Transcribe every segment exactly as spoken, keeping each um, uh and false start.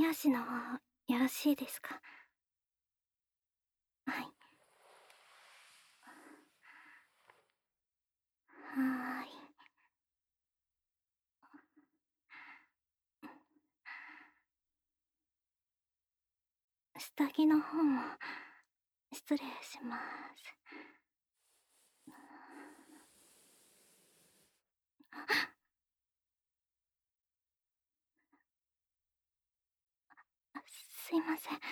足の方、よろしいですか？はい。はーい。下着の方も、失礼します。すいません。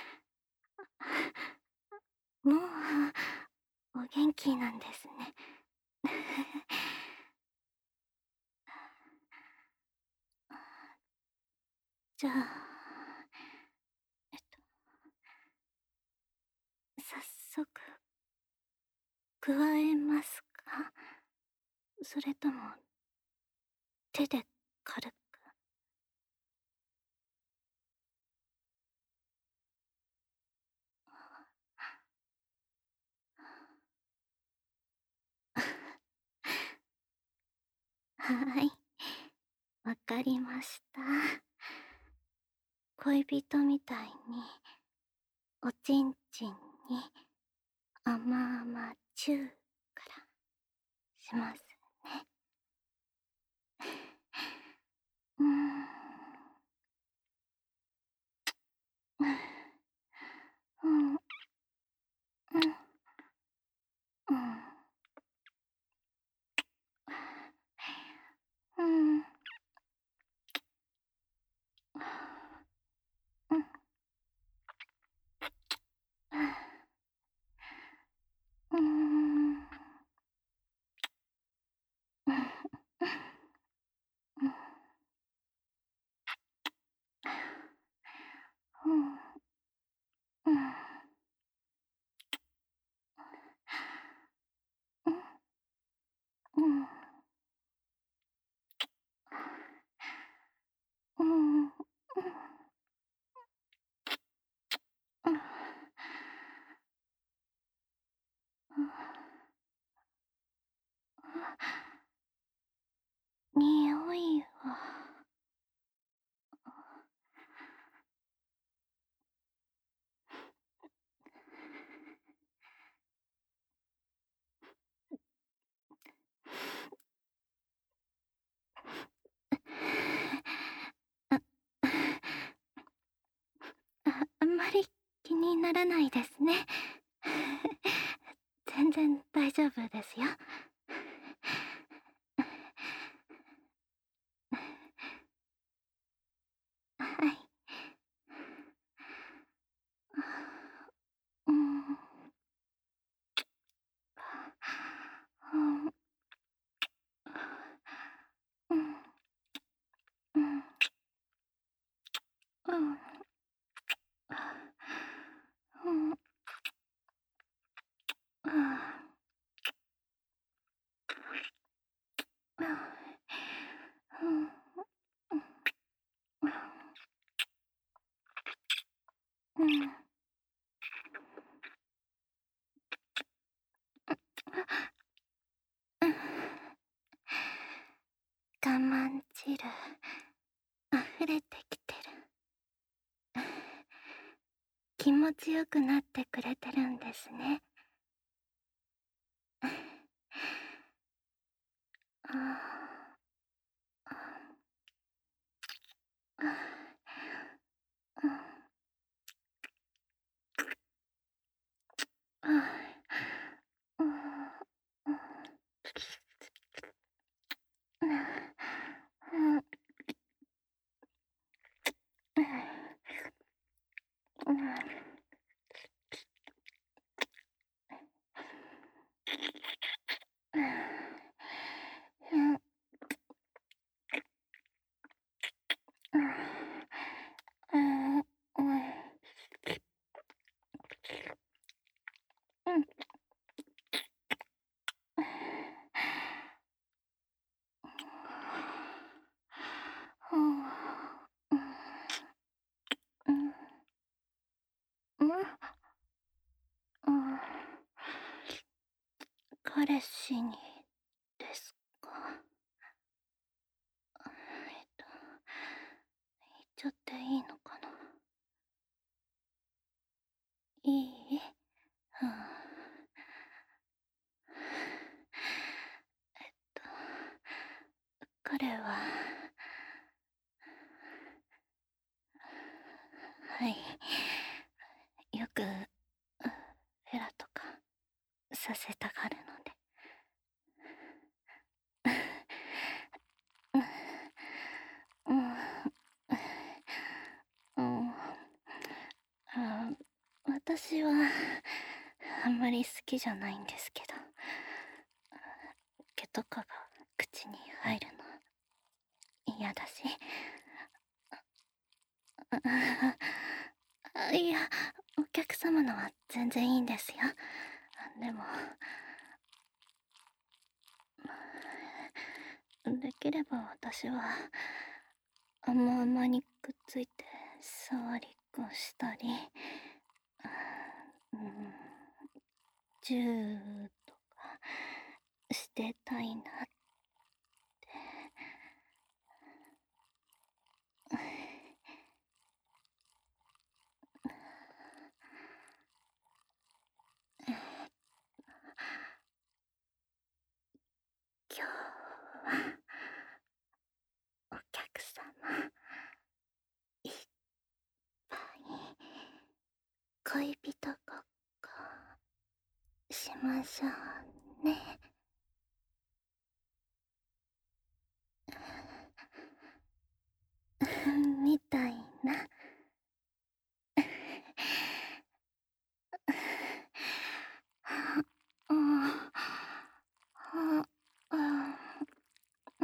もう、お元気なんですね。じゃあ、えっと、早速、加えますか？それとも、手で軽く。はい。わかりました。恋人みたいに、おちんちんに、甘々チューからしますね。うーん。うん。うん。うん。うん。うん。うーん。うん。うん。うん。うん。うん。匂いは。あ、あ、あんまり気にならないですね。全然大丈夫ですよ。はい。うん。うん。うん。うん。うん。うん。うん。うん。うん。我慢汁、溢れてきてる。気持ちよくなってくれてるんですね。ああ、うん、うん、うん、うん、うん、うん、うん、うん、彼氏にですか？えっと、言っちゃっていいのかな？ させたがるので。うん、うん、あ、私はあんまり好きじゃないんですけど、毛とかが口に入るの嫌だし。あ、いや、お客様のは全然いいんですよ。でも、できれば私は甘々にくっついて触りっこしたり、うん、チューとかしてたいなって。今日はお客様いっぱい恋人ごっこしましょうね。みたいな。うん、うん、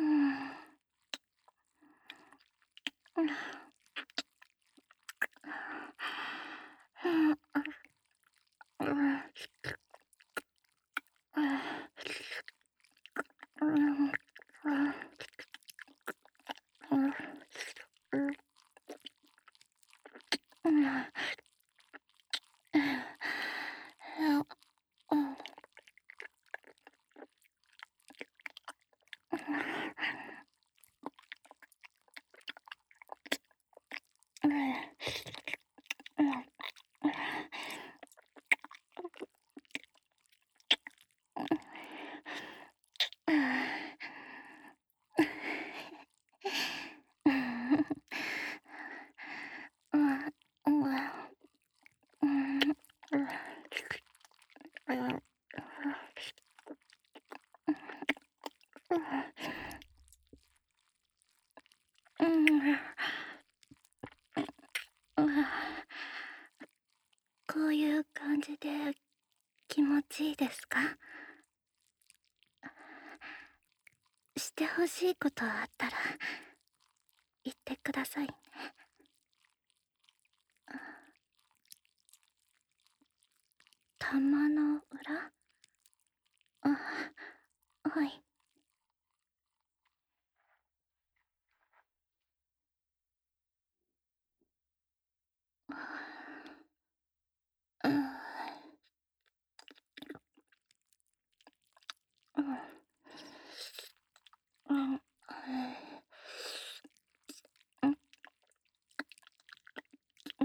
こういう感じで気持ちいいですか？してほしいことあったら言ってくださいね。玉の裏？あ、はい。うん、うん、うん、うん、うん、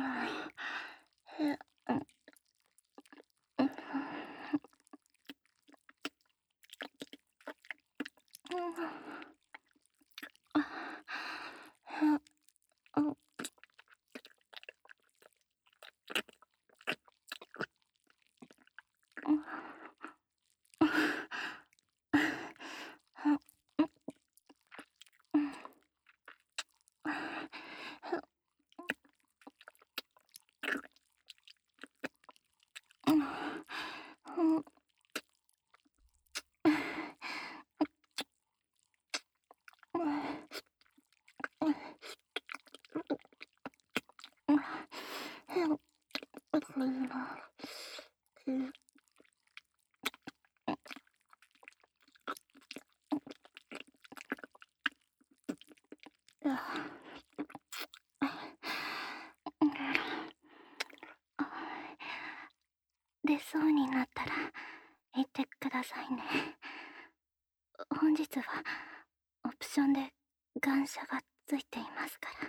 出そうになったら言ってくださいね。本日はオプションで感謝がついていますから、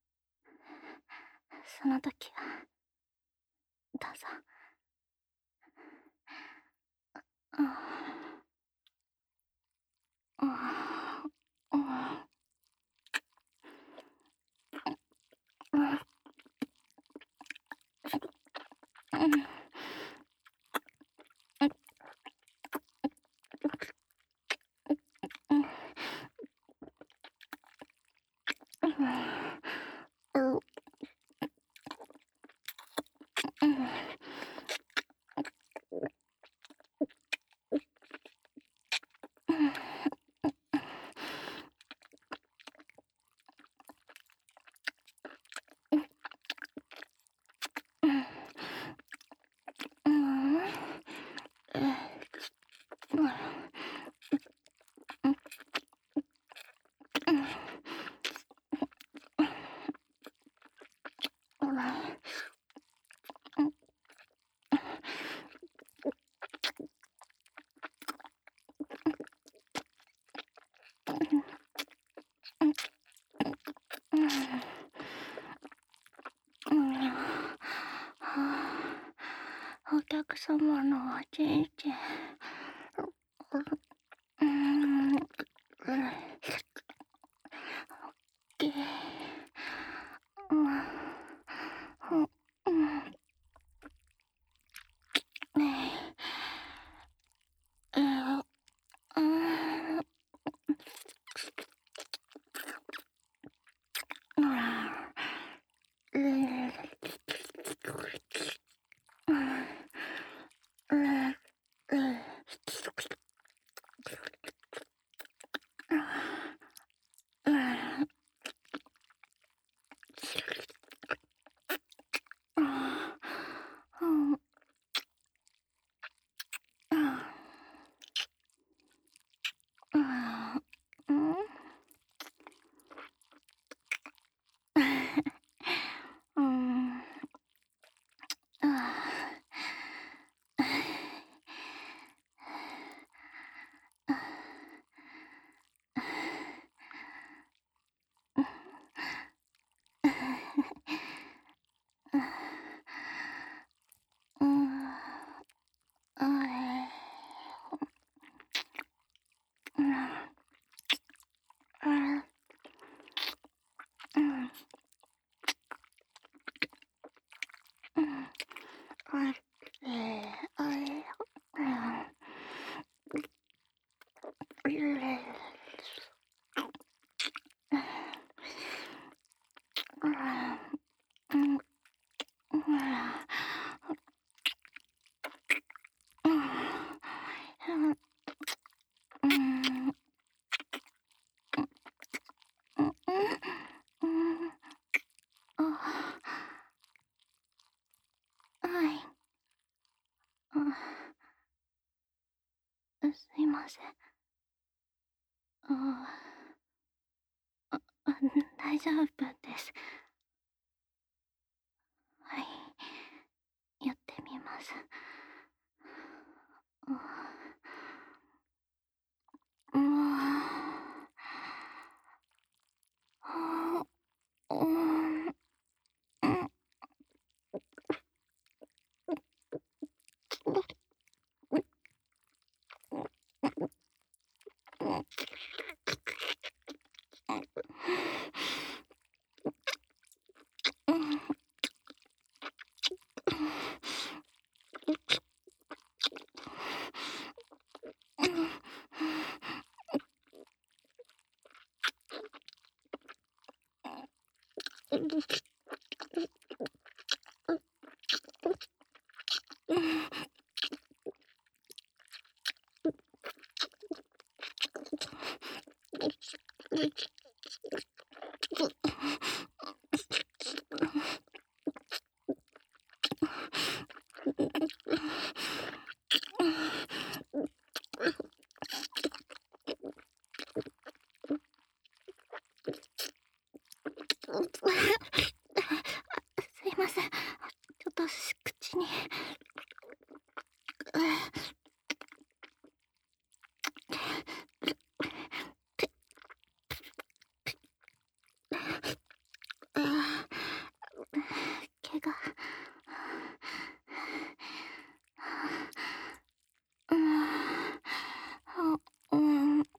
その時はどうぞ。うん、うん、うん、うん、 客様のおちんちん、うーん、げー、うん、うん、うん、ねえ、えー、うーん、うん、うん、うん、うん、うん、うん、うん、うん、うん、うん、あれ、うん、うん、うん、うん、あれ、あれ、うん、うん、うん、うん、あ、はい、あ、すいません。あ、あ、あ、大丈夫です。はい、やってみます。あ、もう、うん、うん、うん、すいません。ちょっと口に。毛が。うん、うん、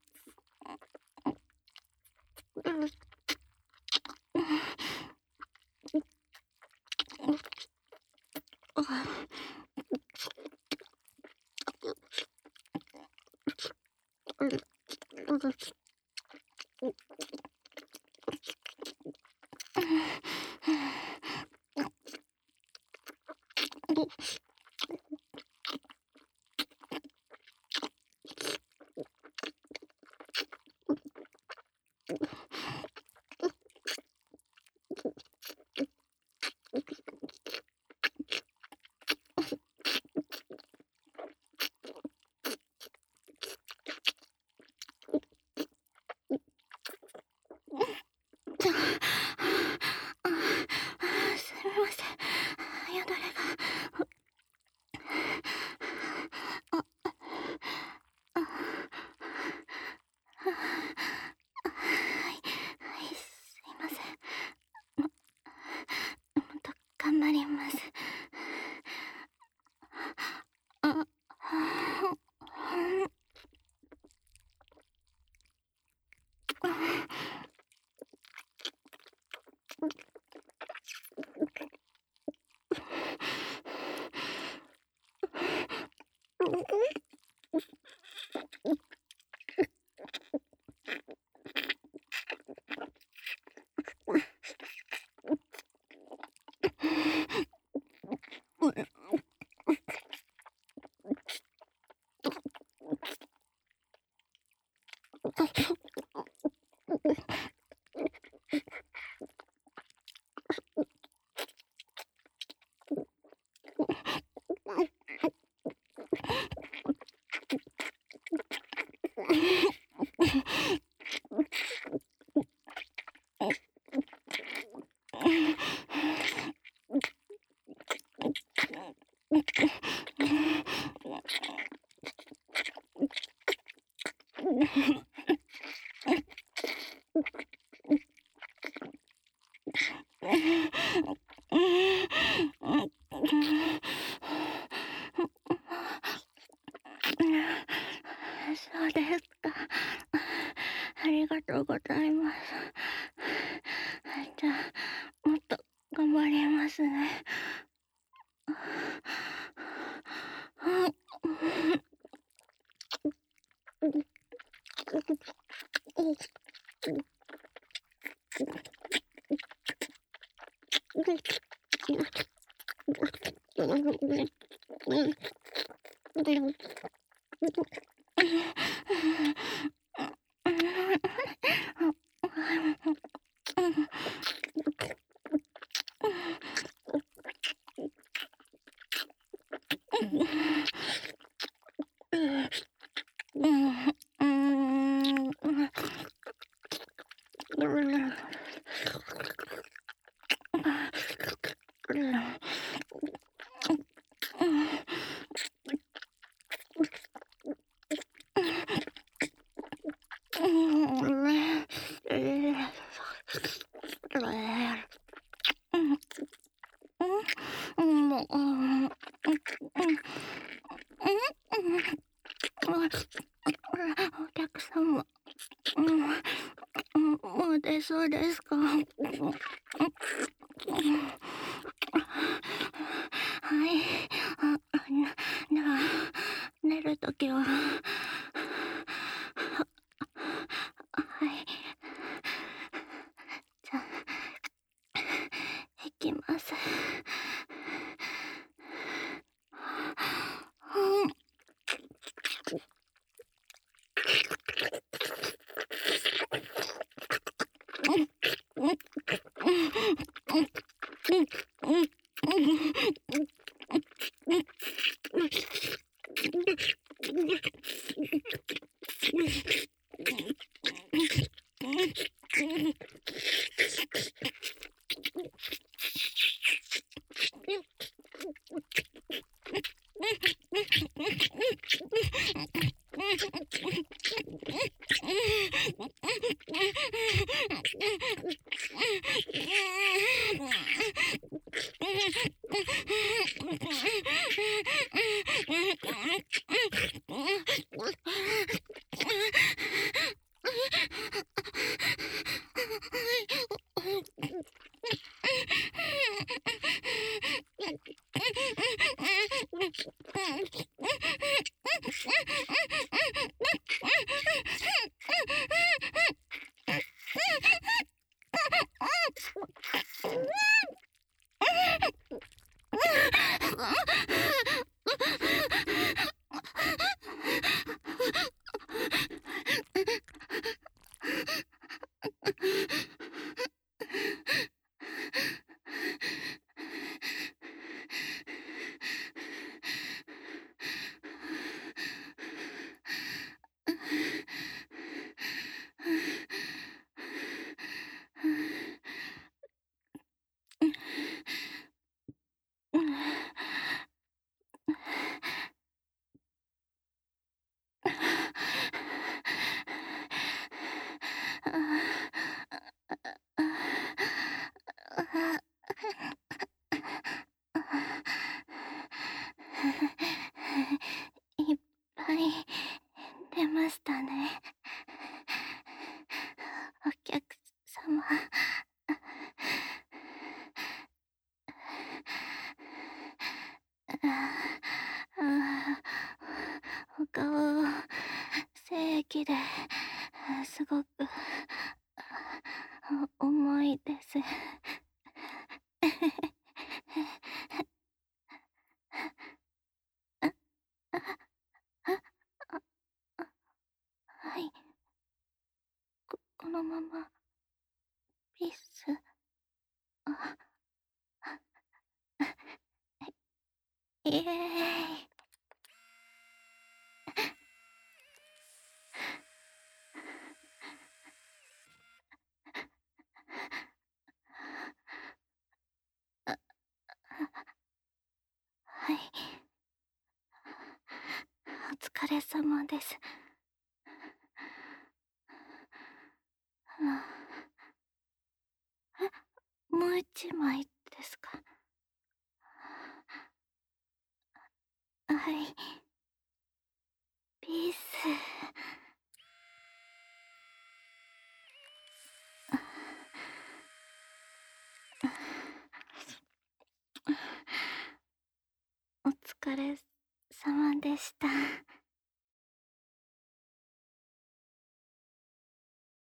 そうですか。ありがとうございます。じゃあ、もっと頑張りますね。お客様、もう出そうですか？はい。あ、では、寝るときは、はい。じゃあ、行きます。いっぱい出ましたね。お客様。 お顔、精液ですごく重いです。はい。こ、このまま、ピース、あ、イエーイ。はい。お疲れ様です。え、もう一枚ですか？はい。ピース。お疲れ様でした。